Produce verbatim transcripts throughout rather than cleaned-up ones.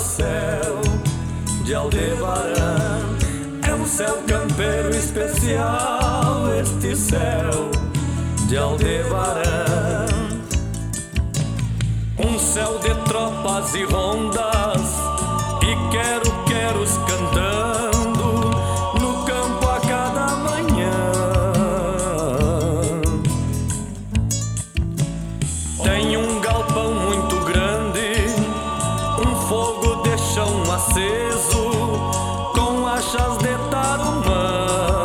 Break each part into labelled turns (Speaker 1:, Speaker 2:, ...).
Speaker 1: céu de Aldebarã. É um céu campeiro especial, este céu de Aldebarã. Um céu de tropas e rondas e quero-queros cantando no campo a cada manhã. Tem um galpão muito grande, um fogo de chão aceso com achas de tarumã.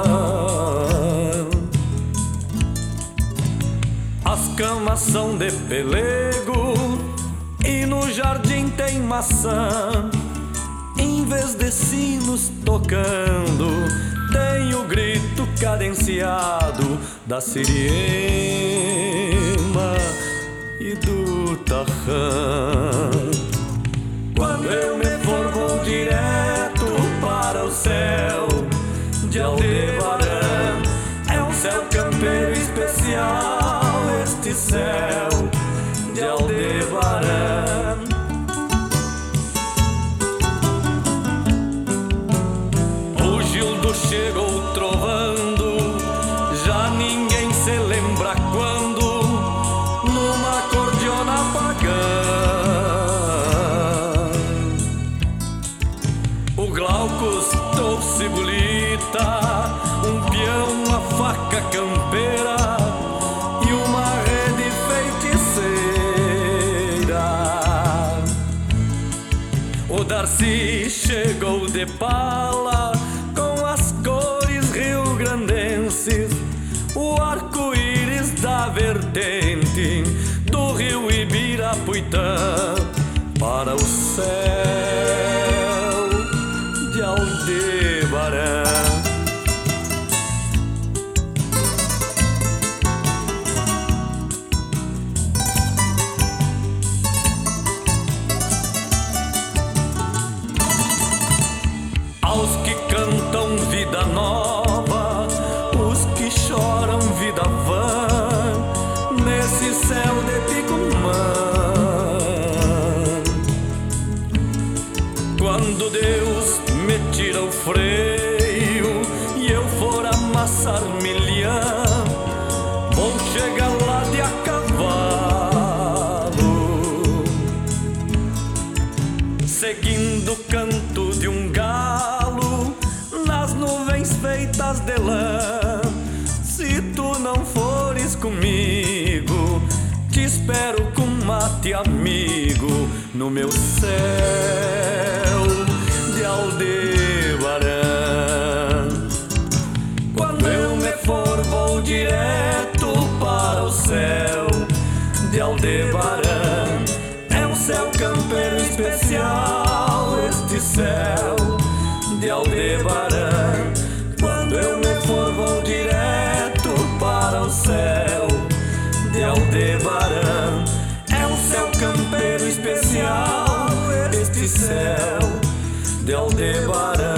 Speaker 1: As camas são de pelego e no jardim tem maçã. Em vez de sinos tocando, tem o grito cadenciado da siriema e do tarrã. Quando eu me for vou direto para o céu de Aldebarã. É um céu campeiro especial, este céu de Aldebarã. O Gildo chegou trovando, já ninguém se lembra quando, numa cordiona pagã. O Glaucus trouxe bolita, um peão, uma faca campeira e uma rede feiticeira. O Darcy chegou de pala com as cores rio-grandenses, o arco-íris da vertente do rio Ibirapuitã para o céu de Aldebarã. Aos que cantam vida nova, os que choram vida vã, nesse céu de Picumã. Quando Deus me tira o freio e eu for amassar milhã, vou chegar lá de a cavalo, seguindo o canto de um galo nas nuvens feitas de lã. Se tu não fores comigo, te espero com mate amigo no meu céu de Aldebarã. Quando eu me for vou direto para o céu de Aldebarã. É um céu campeiro especial, este céu de Aldebarã. Quando eu me for vou direto para o céu de Aldebarã. É um céu campeiro especial, este céu de Aldebarã.